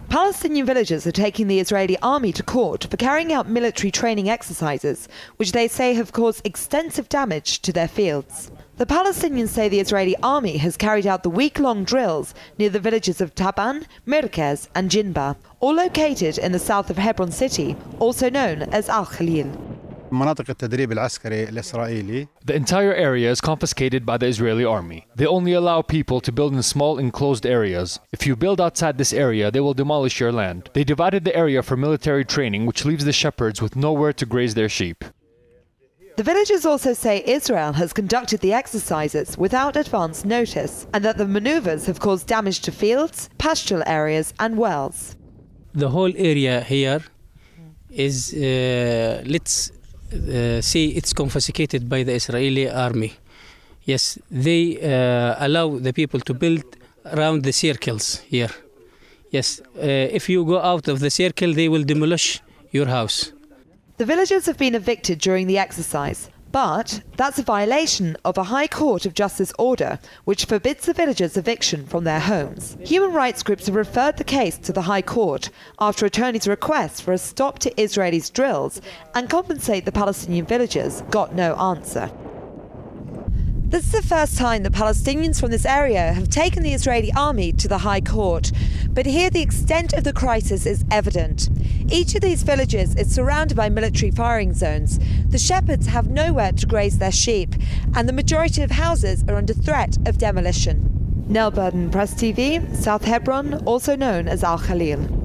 Palestinian villagers are taking the Israeli army to court for carrying out military training exercises, which they say have caused extensive damage to their fields. The Palestinians say the Israeli army has carried out the week-long drills near the villages of Taban, Merkez and Jinba, all located in the south of Hebron city, also known as Al-Khalil. The entire area is confiscated by the Israeli army. They only allow people to build in small enclosed areas. If you build outside this area, they will demolish your land. They divided the area for military training, which leaves the shepherds with nowhere to graze their sheep. The villagers also say Israel has conducted the exercises without advance notice and that the maneuvers have caused damage to fields, pastoral areas and wells. The whole area here is, let's say, it's confiscated by the Israeli army. Yes, they allow the people to build around the circles here. Yes, if you go out of the circle, they will demolish your house. The villagers have been evicted during the exercise, but that's a violation of a High Court of Justice order which forbids the villagers' eviction from their homes. Human rights groups have referred the case to the High Court after attorneys' requests for a stop to Israelis' drills and compensate the Palestinian villagers got no answer. This is the first time that Palestinians from this area have taken the Israeli army to the High Court. But here the extent of the crisis is evident. Each of these villages is surrounded by military firing zones. The shepherds have nowhere to graze their sheep, and the majority of houses are under threat of demolition. Nell Burden, Press TV, South Hebron, also known as Al-Khalil.